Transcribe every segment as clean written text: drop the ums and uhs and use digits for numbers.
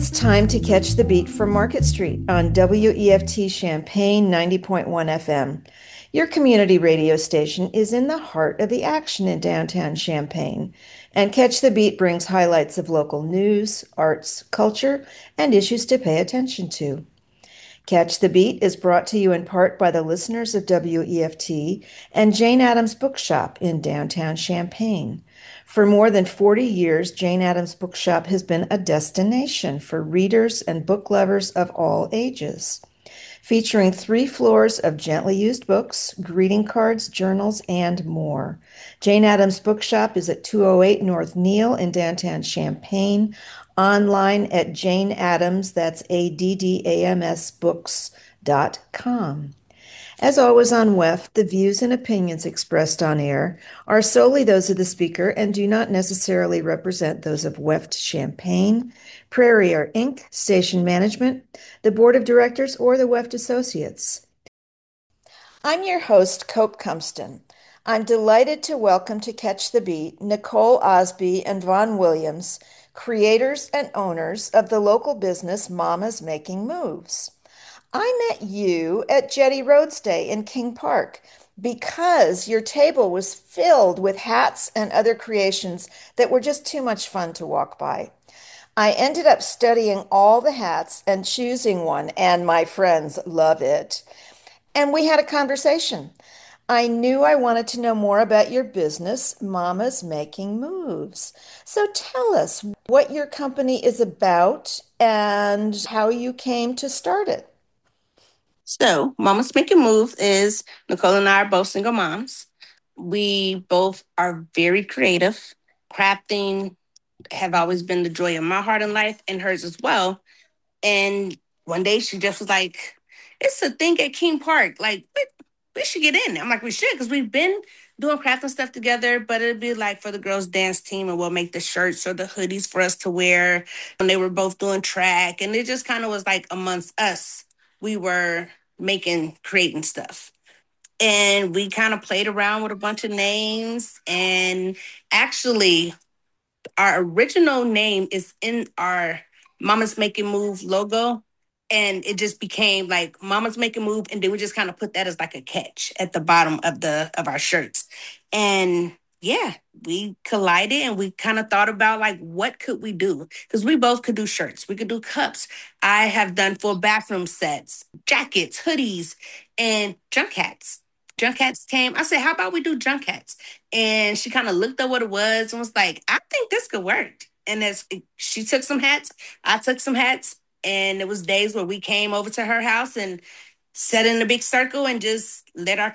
It's time to catch the beat from Market Street on WEFT Champaign 90.1 FM. Your community radio station is in the heart of the action in downtown Champaign, and Catch the Beat brings highlights of local news, arts, culture, and issues to pay attention to. Catch the Beat is brought to you in part by the listeners of WEFT and Jane Addams Bookshop in downtown Champaign. For more than 40 years, Jane Addams Bookshop has been a destination for readers and book lovers of all ages. Featuring 3 floors of gently used books, greeting cards, journals, and more. Jane Addams Bookshop is at 208 North Neal in downtown Champaign. Online at Jane Addams, that's ADDAMS books.com. As always on WEF, the views and opinions expressed on air are solely those of the speaker and do not necessarily represent those of WEFT Champaign, Prairie Air Inc., Station Management, the Board of Directors, or the WEFT Associates. I'm your host, Cope Cumston. I'm delighted to welcome to Catch the Beat Nicole Osby and Vaughn Williams, creators and owners of the local business Mama's Making Moves. I met you at Jetty Roads Day in King Park because your table was filled with hats and other creations that were just too much fun to walk by. I ended up studying all the hats and choosing one, and my friends love it. And we had a conversation. I knew I wanted to know more about your business, Mama's Making Moves. So tell us what your company is about and how you came to start it. So, Mama's Making Moves is Nicole and I are both single moms. We both are very creative. Crafting have always been the joy of my heart in life and hers as well. And one day she just was like, it's a thing at King Park. Like, we should get in. I'm like, we should, because we've been doing crafting stuff together, but it'd be like for the girls' dance team, and we'll make the shirts or the hoodies for us to wear. And they were both doing track, and it just kind of was like amongst us, we were creating stuff. And we kind of played around with a bunch of names. And actually, our original name is in our Mama's Making Move logo. And it just became like Mama's Making Move. And then we just kind of put that as like a catch at the bottom of our shirts. And yeah, we collided and we kind of thought about like, what could we do? Because we both could do shirts. We could do cups. I have done full bathroom sets, jackets, hoodies, and junk hats. Junk hats came. I said, how about we do junk hats? And she kind of looked at what it was and was like, I think this could work. And as she took some hats, I took some hats. And it was days where we came over to her house and sat in a big circle and just let our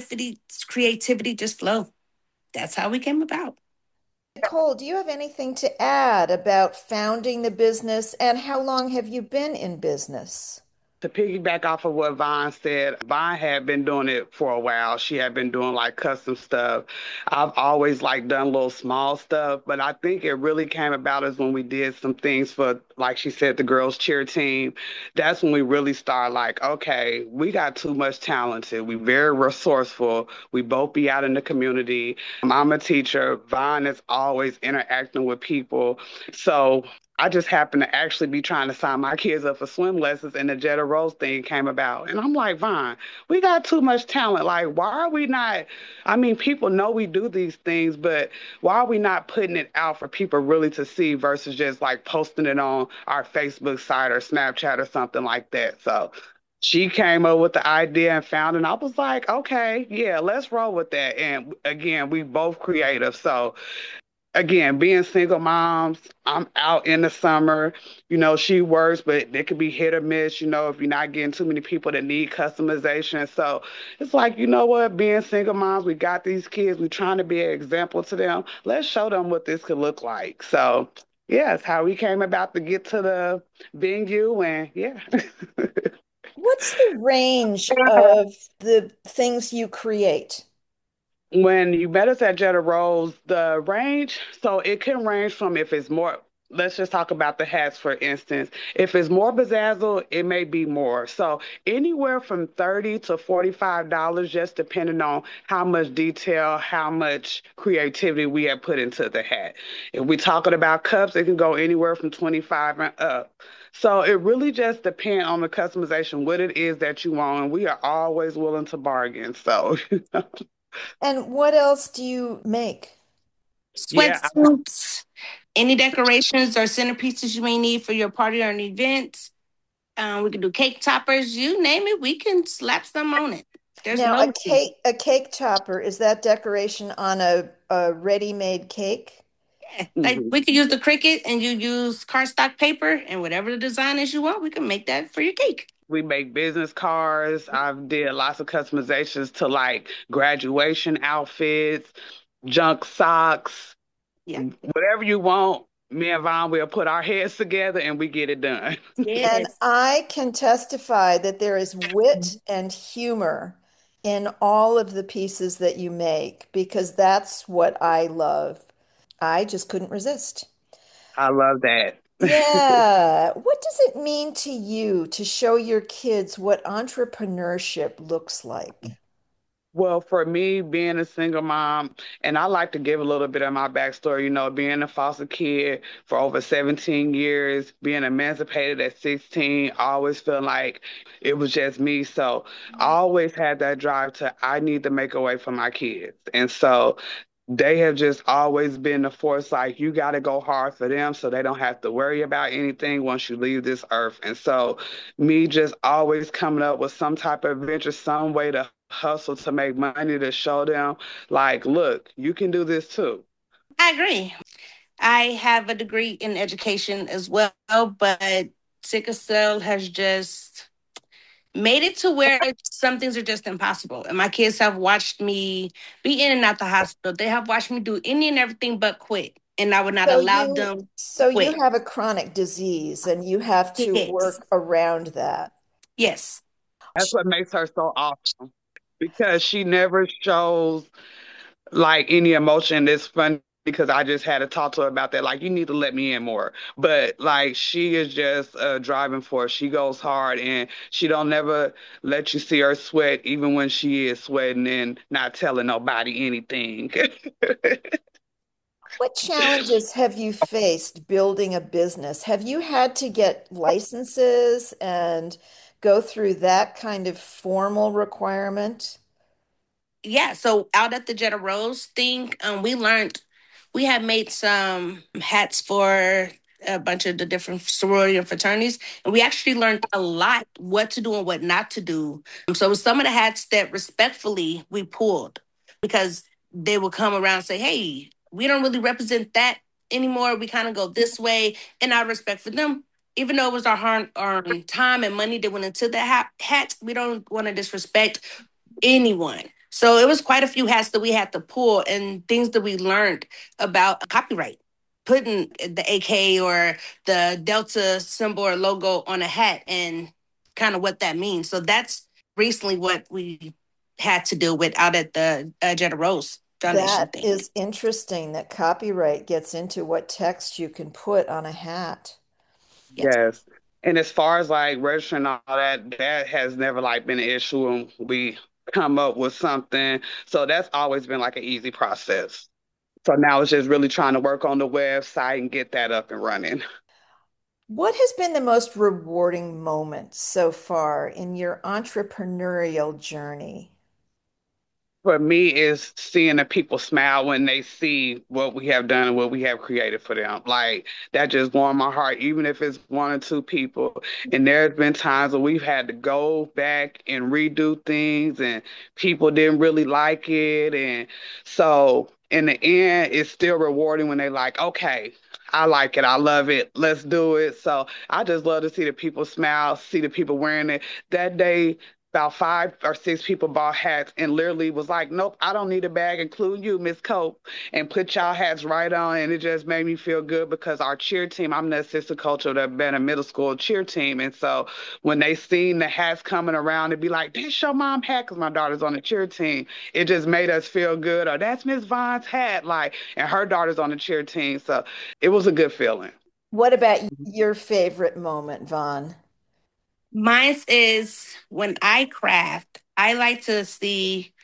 creativity just flow. That's how we came about. Nicole, do you have anything to add about founding the business and how long have you been in business? To piggyback off of what Vaughn said, Vaughn had been doing it for a while. She had been doing like custom stuff. I've always like done little small stuff, but I think it really came about is when we did some things for, like she said, the girls cheer team. That's when we really started like, okay, we got too much talented. We very resourceful. We both be out in the community. I'm a teacher. Vaughn is always interacting with people. So I just happened to actually be trying to sign my kids up for swim lessons, and the Jetta Rose thing came about. And I'm like, Vaughn, we got too much talent. Like, why are we not? I mean, people know we do these things, but why are we not putting it out for people really to see versus just like posting it on our Facebook site or Snapchat or something like that? So she came up with the idea and found it. And I was like, okay, yeah, let's roll with that. And again, we both creative. So again, being single moms, I'm out in the summer. She works, but it could be hit or miss, if you're not getting too many people that need customization. So it's like, you know what, being single moms, we got these kids, we're trying to be an example to them. Let's show them what this could look like. So, yeah, it's how we came about to get to the venue. And yeah. What's the range of the things you create? When you met us at Jetta Rose, the range, so it can range from if it's more let's just talk about the hats, for instance. If it's more bezazzle, it may be more. So anywhere from $30 to $45, just depending on how much detail, how much creativity we have put into the hat. If we're talking about cups, it can go anywhere from 25 and up. So it really just depends on the customization, what it is that you want, and we are always willing to bargain. So And what else do you make? yeah, Sweatsuits, any decorations or centerpieces you may need for your party or an event. We can do cake toppers. You name it, we can slap some on it. There's Now, no a cake topper, is that decoration on a ready-made cake? yeah. Like mhm. we could use the Cricut and you use cardstock paper and whatever the design is you want, we can make that for your cake. We make business cards. I've did lots of customizations to like graduation outfits, junk socks, Yeah. whatever you want. Me and Vaughn will put our heads together and we get it done. And Yes. I can testify that there is wit and humor in all of the pieces that you make because that's what I love. I just couldn't resist. I love that. Yeah. What does it mean to you to show your kids what entrepreneurship looks like? Well, for me, being a single mom, and I like to give a little bit of my backstory, being a foster kid for over 17 years, being emancipated at 16, always feeling like it was just me. So I always had that drive to, I need to make a way for my kids. And so they have just always been the force like you got to go hard for them so they don't have to worry about anything once you leave this earth. And so me just always coming up with some type of venture, some way to hustle to make money to show them like, look, you can do this too. I agree. I have a degree in education as well, but sickle cell has just made it to where some things are just impossible. And my kids have watched me be in and out the hospital. They have watched me do any and everything but quit. And I would not So allow you them to so you quit. have a chronic disease and you have to Yes. work around that. Yes. That's what makes her so awesome because she never shows like any emotion. It's funny because I just had to talk to her about that. Like, you need to let me in more. But like, she is just a driving force. She goes hard and she don't never let you see her sweat, even when she is sweating and not telling nobody anything. What challenges have you faced building a business? Have you had to get licenses and go through that kind of formal requirement? Yeah, so out at the Jetta Rose thing, we had made some hats for a bunch of the different sorority and fraternities, and we actually learned a lot what to do and what not to do. So some of the hats that respectfully we pulled because they would come around and say, "Hey, we don't really represent that anymore. We kind of go this way," and out of respect for them. Even though it was our hard-earned time and money that went into the hat, we don't want to disrespect anyone. So it was quite a few hats that we had to pull and things that we learned about copyright, putting the AK or the Delta symbol or logo on a hat and kind of what that means. So that's recently what we had to deal with out at the Jetta Rose Foundation That thing. is interesting that copyright gets into what text you can put on a hat. Yes. Yes. And as far as like registering all that, that has never like been an issue when we come up with something. So that's always been like an easy process. So now it's just really trying to work on the website and get that up and running. What has been the most rewarding moment so far in your entrepreneurial journey? For me is seeing the people smile when they see what we have done and what we have created for them. Like that just warmed my heart, even if it's one or two people. And there's been times where we've had to go back and redo things and people didn't really like it. And so in the end, it's still rewarding when they like, okay, I like it. I love it. Let's do it. So I just love to see the people smile, see the people wearing it. That day, about 5 or 6 people bought hats and literally was like, nope, I don't need a bag, including you, Miss Cope, and put y'all hats right on. And it just made me feel good because our cheer team, I'm the assistant coach of the Banner Middle School cheer team. And so when they seen the hats coming around, it'd be like, that's your mom hat because my daughter's on the cheer team. It just made us feel good. Or that's Miss Vaughn's hat, like, and her daughter's on the cheer team. So it was a good feeling. What about your favorite moment, Vaughn? Mine is when I craft, I like to see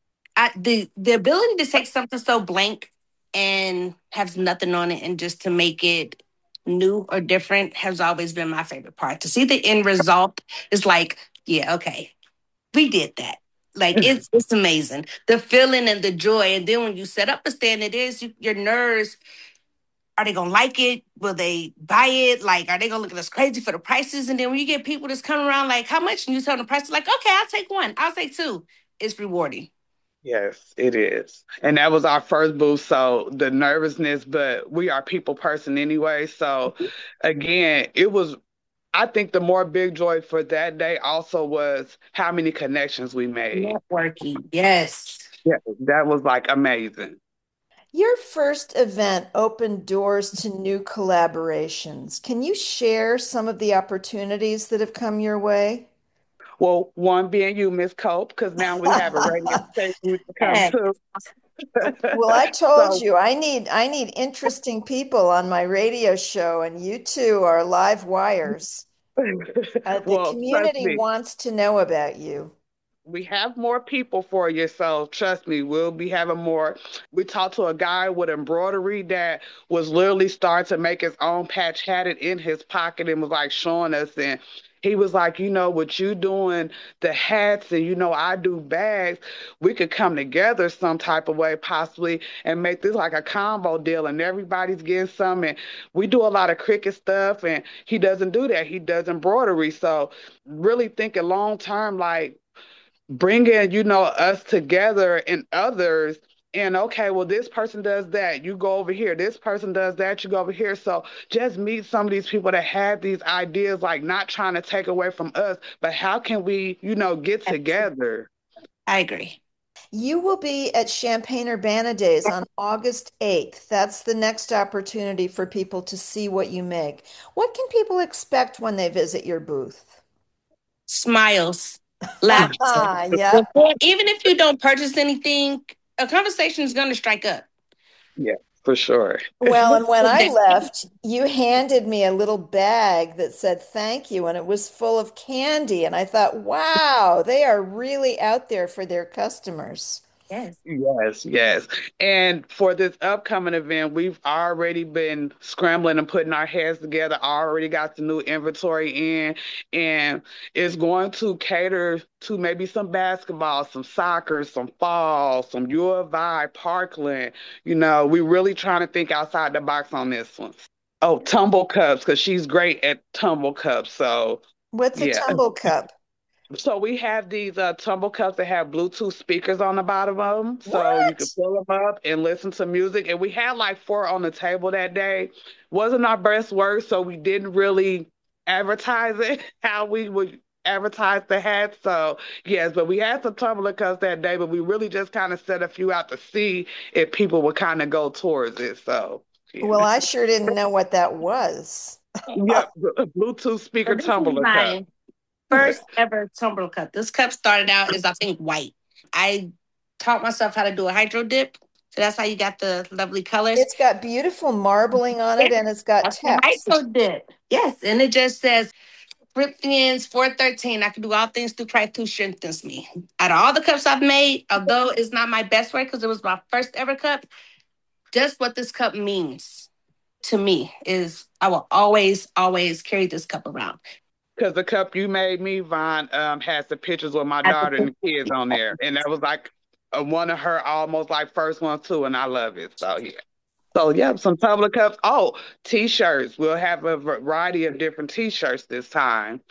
the ability to take something so blank and has nothing on it and just to make it new or different has always been my favorite part. To see the end result is like, yeah, okay, we did that. Like it's amazing. The feeling and the joy. And then when you set up a stand, your nerves. Are they gonna like it? Will they buy it? Like, are they gonna look at us crazy for the prices? And then when you get people that's coming around like, how much? And you tell them the price, like, okay, I'll take one. I'll take two. It's rewarding. Yes, it is. And that was our first booth. So the nervousness, but we are people person anyway. So again, I think the more big joy for that day also was how many connections we made. Networking, yes. Yeah, that was like amazing. Your first event opened doors to new collaborations. Can you share some of the opportunities that have come your way? Well, one being you, Miss Cope, because now we have a radio station we can come Yes. to. Well, I told So, you I need interesting people on my radio show, and you two are live wires. The well, trust community me, wants to know about you. we have more people for you. So trust me, we'll be having more. We talked to a guy with embroidery that was literally starting to make his own patch, had it in his pocket and was like showing us. And he was like, what you doing, the hats, and I do bags, we could come together some type of way possibly and make this like a combo deal and everybody's getting some. And we do a lot of cricket stuff and he doesn't do that. He does embroidery. So really thinking long term, like bringing us together and others, and okay, well, this person does that, you go over here, this person does that, you go over here. So just meet some of these people that have these ideas, like not trying to take away from us, but how can we get together. I agree. You will be at Champaign-Urbana Days on August 8th. That's the next opportunity for people to see what you make. What can people expect when they visit your booth? Smiles, laughter. Yep. Even if you don't purchase anything, a conversation is going to strike up. Yeah, for sure. Well, and when I left, you handed me a little bag that said thank you, and it was full of candy. And I thought, wow, they are really out there for their customers. Yes. Yes, yes. And for this upcoming event, we've already been scrambling and putting our heads together, already got the new inventory in, and it's going to cater to maybe some basketball, some soccer, some fall, some U of I, Parkland. We really trying to think outside the box on this one. Oh, tumble cups, because she's great at tumble cups. So, What's a yeah. tumble cup? So we have these tumble cups that have Bluetooth speakers on the bottom of them, so you can What? pull them up and listen to music. And we had like four on the table that day. Wasn't our best work, so we didn't really advertise it how we would advertise the hat. So yes, but we had some tumbler cups that day, but we really just kind of set a few out to see if people would kind of go towards it. So Well, yeah, I sure didn't know what that was. yep, Bluetooth So speaker this is tumbler cup. my first ever tumbler cup. This cup started out as I think white. I taught myself how to do a hydro dip. So that's how you got the lovely colors. It's got beautiful marbling on it and it's got That's the text. hydro dip. Yes. And it just says Philippians 4:13. I can do all things through Christ who strengthens me. Out of all the cups I've made, although it's not my best work because it was my first ever cup, just what this cup means to me is I will always, always carry this cup around. Because the cup you made me, Vaughn, has the pictures with my daughter and the kids on there, and that was like one of her almost like first ones too, and I love it. So yeah. So yeah, some tumblr cups. Oh, t-shirts. We'll have a variety of different t-shirts this time.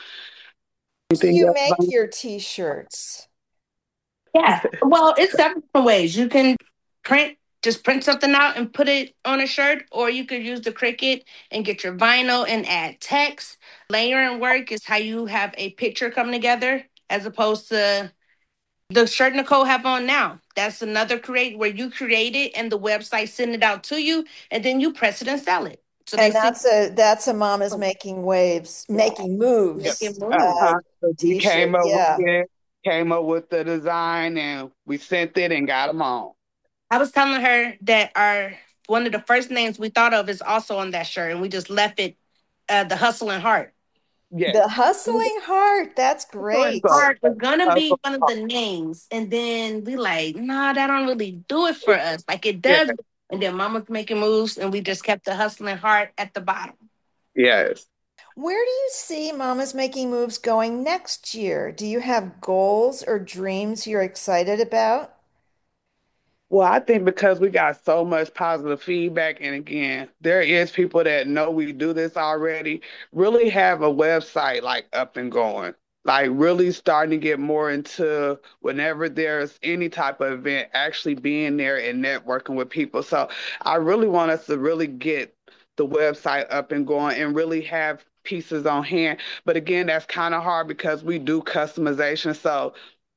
Do Anything you else, make Vaughn? your t-shirts? Yeah. Well, it's several different ways. You can just print something out and put it on a shirt, or you could use the Cricut and get your vinyl and add text. Layer and work is how you have a picture come together, as opposed to the shirt Nicole have on now. That's another create where you create it and the website send it out to you, and then you press it and sell it. So they And see that's a mom is making waves, making Yeah. moves. making moves. Uh-huh. So we T-shirt, yeah. came up with the design, and we sent it and got them on. I was telling her that our one of the first names we thought of is also on that shirt, and we just left it the hustling heart. Yes. The hustling heart. That's Hustling great. So heart was gonna be hustle one of hard. the names, and then we like, nah, that don't really do it for us. Like it Yeah. does, and then Mama's making moves, and we just kept the hustling heart at the bottom. Yes. Where do you see Mama's Making Moves going next year? Do you have goals or dreams you're excited about? Well, I think because we got so much positive feedback, and again, there is people that know we do this already, really have a website like up and going. Like really starting to get more into whenever there's any type of event, actually being there and networking with people. So I really want us to really get the website up and going and really have pieces on hand. But again, that's kind of hard because we do customization. So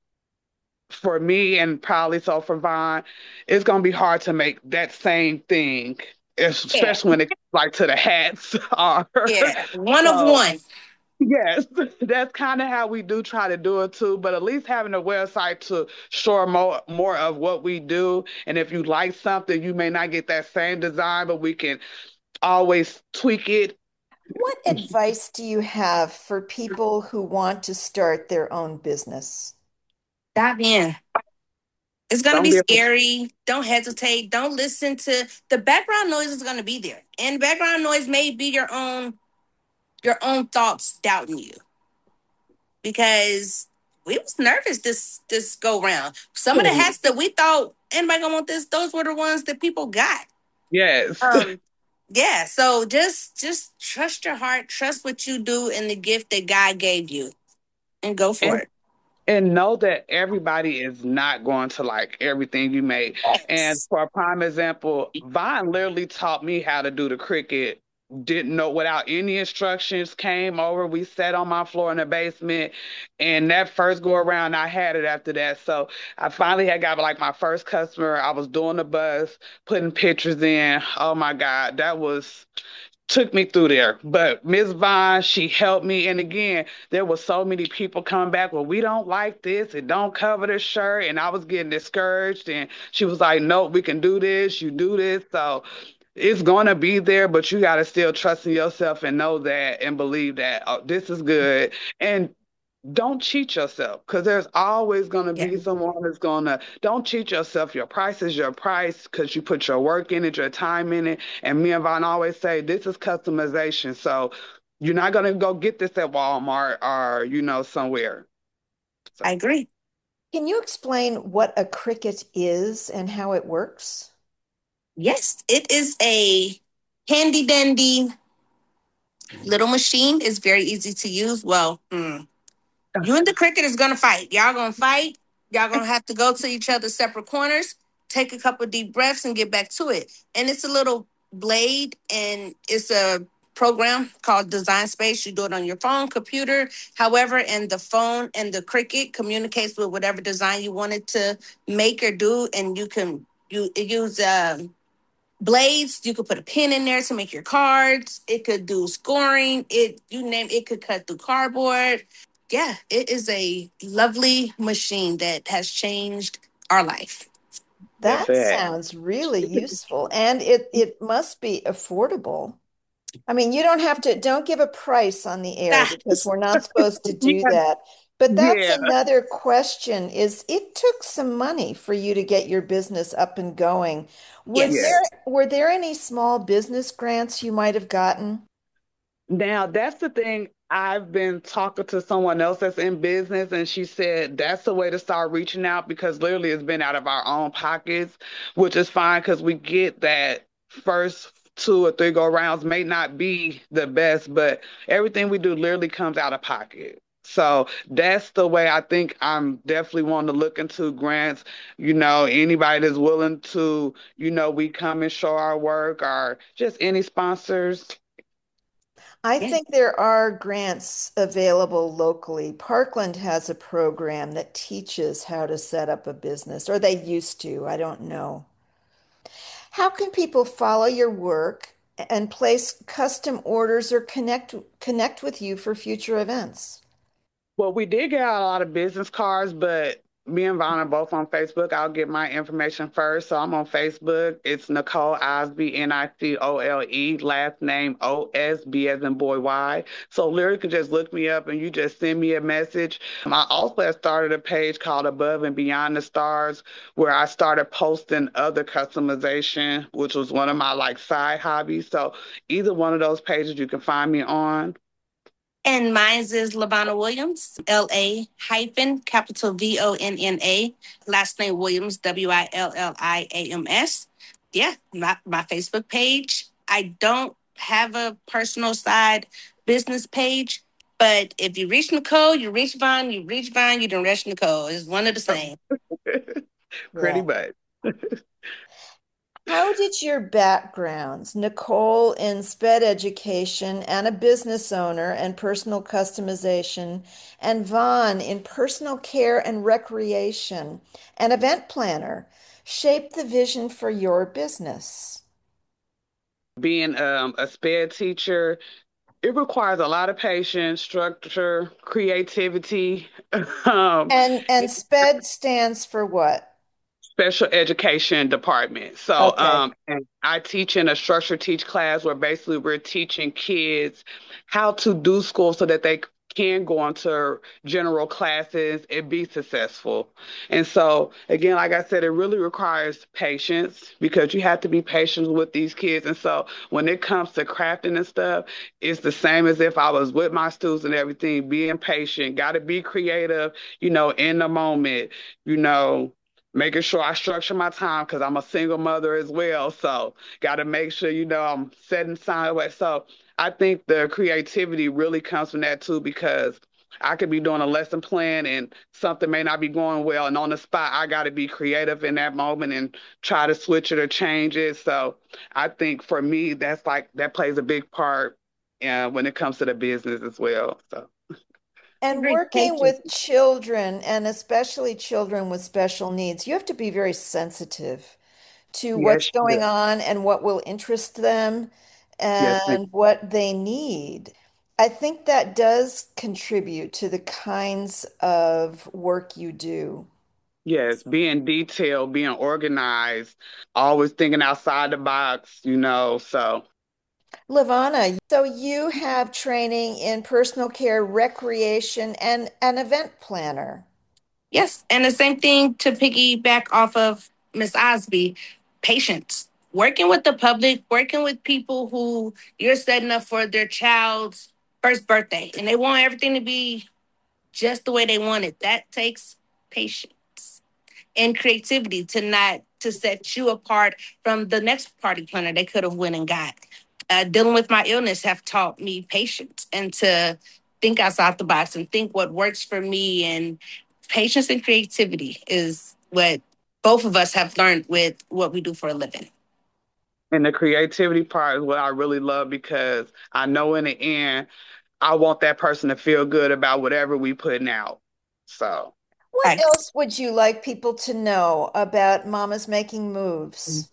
for me and probably so for Vaughn, it's gonna be hard to make that same thing, Yeah, especially when it comes like to the hats are. yeah, one of So one. yes, that's kind of how we do try to do it too. But at least having a website to show more of what we do. And if you like something, you may not get that same design, but we can always tweak it. What advice do you have for people who want to start their own business? Dive in. It's gonna Don't be be scary. Don't hesitate. Don't listen to the background noise is gonna be there. And background noise may be your own thoughts doubting you. Because we was nervous this go round. Some of the afraid. hats that we thought anybody gonna want this, those were the ones that people got. Yes. Um yeah, so just trust your heart, trust what you do and the gift that God gave you and go for And it. and know that everybody is not going to like everything you make. And Yes. for a prime example, Vine literally taught me how to do the cricket. Didn't know without any instructions, came over, we sat on my floor in the basement, and that first go around, I had it after that. So I finally had got like my first customer. I was doing the buzz, putting pictures in. Oh my God, that was took me through there. But Miss Vine, she helped me. And again, there were so many people coming back. Well, we don't like this. It don't cover the shirt. And I was getting discouraged. And she was like, no, we can do this. You do this. So it's gonna be there, but you gotta still trust in yourself and know that and believe that this is good. And don't cheat yourself because there's always going to Yeah, be someone that's going to don't cheat yourself. Your price is your price because you put your work in it, your time in it. And me and Vaughn always say this is customization. So you're not going to go get this at Walmart or somewhere. So I agree. Can you explain what a Cricut is and how it works? Yes, it is a handy dandy little machine. It's very easy to use. Well, you and the cricket is gonna fight. Y'all gonna fight. Y'all gonna have to go to each other's separate corners, take a couple deep breaths, and get back to it. And it's a little blade, and it's a program called Design Space. You do it on your phone, computer, however, and the phone and the cricket communicates with whatever design you wanted to make or do, and you use blades. You could put a pin in there to make your cards. It could do scoring. You name it could cut through cardboard. Yeah, it is a lovely machine that has changed our life. yes, That it. sounds really useful, and it must be affordable. I mean, you don't have to, don't give a price on the air because we're not supposed to do Yeah, that. But that's yeah, another question is it took some money for you to get your business up and going. yeah. Yes. Were there any small business grants you might have gotten? Now, that's the thing. I've been talking to someone else that's in business, and she said that's the way to start reaching out because literally it's been out of our own pockets, which is fine because we get that first two or three go rounds may not be the best, but everything we do literally comes out of pocket. So that's the way I think I'm definitely wanting to look into grants. Anybody that's willing to, we come and show our work or just any sponsors. I Yeah. think there are grants available locally. Parkland has a program that teaches how to set up a business, or they used to. I don't know. How can people follow your work and place custom orders or connect with you for future events? Well, we did get out a lot of business cards, but Me and Vaughn are both on Facebook. I'll get my information first. So I'm on Facebook. It's Nicole Osby, Nicole, last name Osb as in boy Y. So literally, you can just look me up and you just send me a message. I also have started a page called Above and Beyond the Stars, where I started posting other customization, which was one of my like side hobbies. So either one of those pages you can find me on. And mine is Lavonna Williams, LA hyphen capital VONNA, last name Williams, WILLIAMS. Yeah, my Facebook page. I don't have a personal side business page, but if you reach Nicole, you reach Vaughn, you reach Vaughn, you don't reach Nicole. It's one of the same. Pretty Yeah. much. How did your backgrounds, Nicole in SPED education and a business owner and personal customization, and Vaughn in personal care and recreation and event planner, shape the vision for your business? Being a SPED teacher, it requires a lot of patience, structure, creativity, um, And SPED stands for what? special education department. So Okay. and I teach in a structured teach class where basically we're teaching kids how to do school so that they can go into general classes and be successful. And so again, like I said, it really requires patience because you have to be patient with these kids. And so when it comes to crafting and stuff, it's the same as if I was with my students and everything, being patient, got to be creative, in the moment, you know, making sure I structure my time because I'm a single mother as well. So got to make sure, I'm setting time. So I think the creativity really comes from that too, because I could be doing a lesson plan and something may not be going well. And on the spot, I got to be creative in that moment and try to switch it or change it. So I think for me, that plays a big part when it comes to the business as well. So And Great. working with children, and especially children with special needs, you have to be very sensitive to what's yes, going on and what will interest them yes, and what they need. I think that does contribute to the kinds of work you do. yes, being detailed, being organized, always thinking outside the box. So Lavana, so you have training in personal care, recreation, and an event planner. Yes, and the same thing to piggyback off of Miss Osby, patience. Working with the public, working with people who you're setting up for their child's first birthday, and they want everything to be just the way they want it. That takes patience and creativity to set you apart from the next party planner they could have went and got. Dealing with my illness have taught me patience and to think outside the box and think what works for me. And patience and creativity is what both of us have learned with what we do for a living. and the creativity part is what I really love because I know in the end, I want that person to feel good about whatever we putting out. So What else would you like people to know about Mama's Making Moves?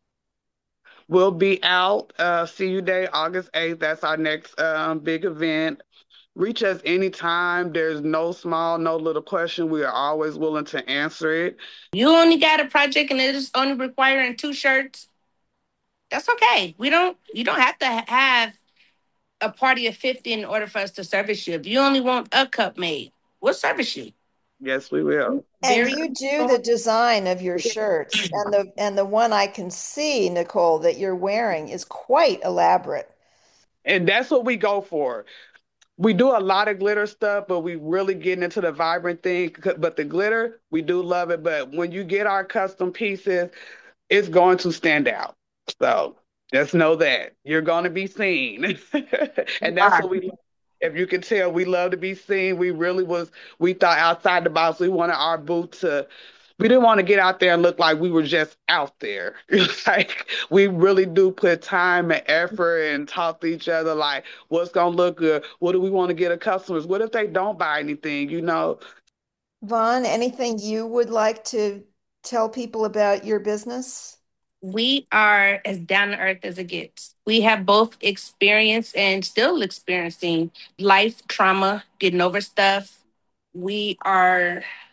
we'll be out. CU Day, August 8th. That's our next big event. Reach us anytime. There's no small, no little question. We are always willing to answer it. You only got a project and it is only requiring 2 shirts. That's okay. You don't have to have a party of 50 in order for us to service you. If you only want a cup made, we'll service you. Yes, we will. And Very you do the design of your shirts, and the one I can see, Nicole, that you're wearing is quite elaborate. And that's what we go for. We do a lot of glitter stuff, but we really getting into the vibrant thing. But the glitter, we do love it. But when you get our custom pieces, it's going to stand out. So just know that you're going to be seen. And that's what we, if you can tell, we love to be seen. We thought outside the box. We wanted our booth we didn't want to get out there and look like we were just out there. Like we really do put time and effort and talk to each other like what's gonna look good. What do we want to get a customers? What if they don't buy anything? Vaughn, anything you would like to tell people about your business? We are as down to earth as it gets. We have both experienced and still experiencing life trauma, getting over stuff. We are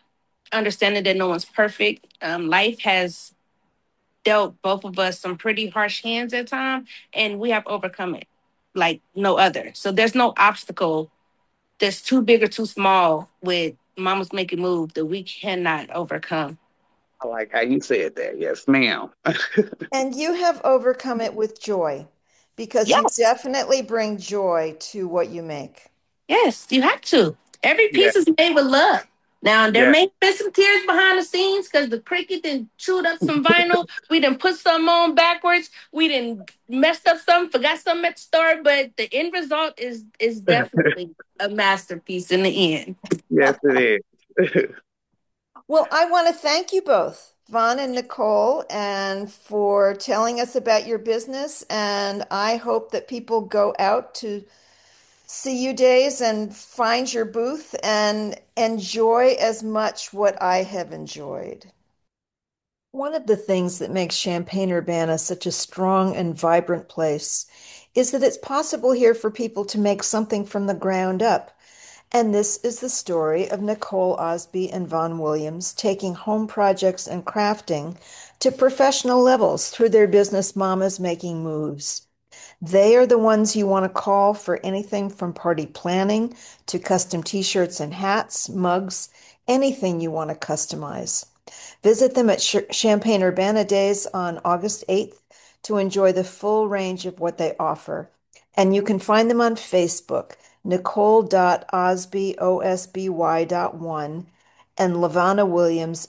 understanding that no one's perfect. Life has dealt both of us some pretty harsh hands at times, and we have overcome it like no other. So there's no obstacle that's too big or too small with Mama's Make It Move that we cannot overcome. I like how you said that. Yes, ma'am. And you have overcome it with joy because you Yes, definitely bring joy to what you make. yes, you have to. Every Yeah, piece is made with love. Now there yeah. may be some tears behind the scenes because the cricket then chewed up some vinyl. We didn't put some on backwards. We didn't messed up some, forgot some at the start. But the end result is definitely a masterpiece in the end. Yes, it is. Well, I want to thank you both, Vaughn and Nicole, and for telling us about your business. And I hope that people go out to see you days and find your booth and enjoy as much what I have enjoyed. One of the things that makes Champaign-Urbana such a strong and vibrant place is that it's possible here for people to make something from the ground up. And this is the story of Nicole Osby and Vaughn Williams taking home projects and crafting to professional levels through their business Mamas Making Moves. They are the ones you want to call for anything from party planning to custom t-shirts and hats, mugs, anything you want to customize. Visit them at Champaign-Urbana Days on August 8th to enjoy the full range of what they offer. And you can find them on Facebook, Nicole.Osby, OSBY.1, and Lavana Williams,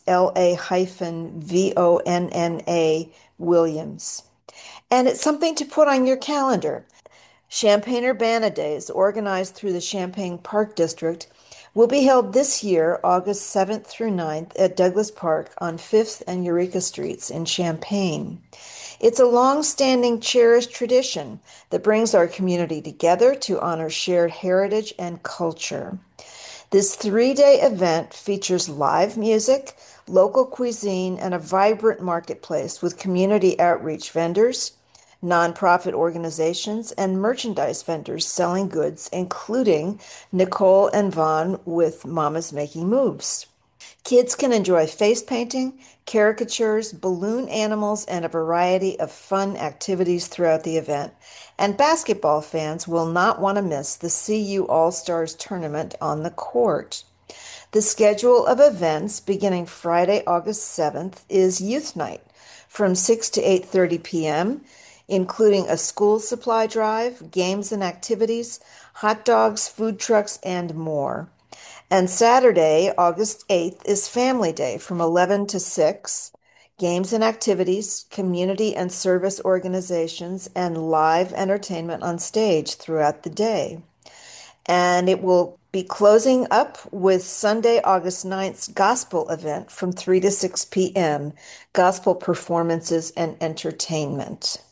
LA-VONNA Williams. And it's something to put on your calendar. Champaign-Urbana Days, organized through the Champaign Park District, will be held this year, August 7th through 9th, at Douglas Park on 5th and Eureka Streets in Champaign. It's a long-standing, cherished tradition that brings our community together to honor shared heritage and culture. This 3-day event features live music, local cuisine, and a vibrant marketplace with community outreach vendors, nonprofit organizations, and merchandise vendors selling goods, including Nicole and Vaughn with Mama's Making Moves. Kids can enjoy face painting, caricatures, balloon animals, and a variety of fun activities throughout the event. And basketball fans will not want to miss the CU All-Stars tournament on the court. The schedule of events beginning Friday, August 7th is Youth Night from 6 to 8:30 p.m., including a school supply drive, games and activities, hot dogs, food trucks, and more. And Saturday, August 8th, is Family Day from 11 to 6. Games and activities, community and service organizations, and live entertainment on stage throughout the day. And it will be closing up with Sunday, August 9th's gospel event from 3 to 6 p.m., gospel performances and entertainment.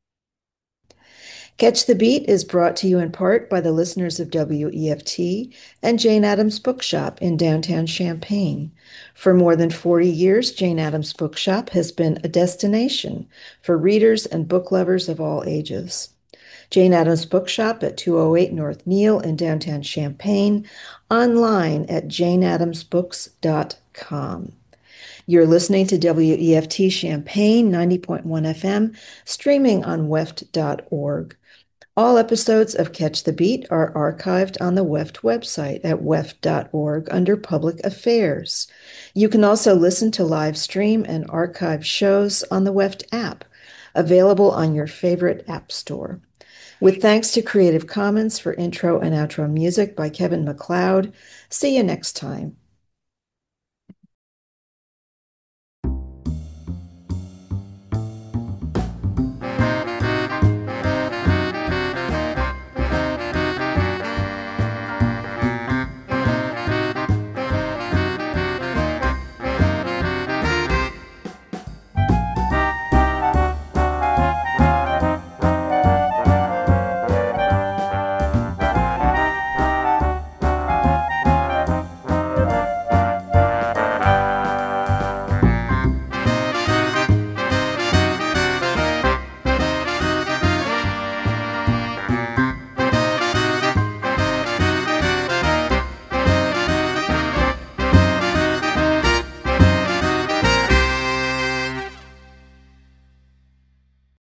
Catch the Beat is brought to you in part by the listeners of WEFT and Jane Addams Bookshop in downtown Champaign. For more than 40 years, Jane Addams Bookshop has been a destination for readers and book lovers of all ages. Jane Addams Bookshop at 208 North Neal in downtown Champaign, online at janeaddamsbooks.com. You're listening to WEFT Champaign 90.1 FM, streaming on weft.org. All episodes of Catch the Beat are archived on the WEFT website at weft.org under Public Affairs. You can also listen to live stream and archive shows on the WEFT app, available on your favorite app store. With thanks to Creative Commons for intro and outro music by Kevin MacLeod. See you next time.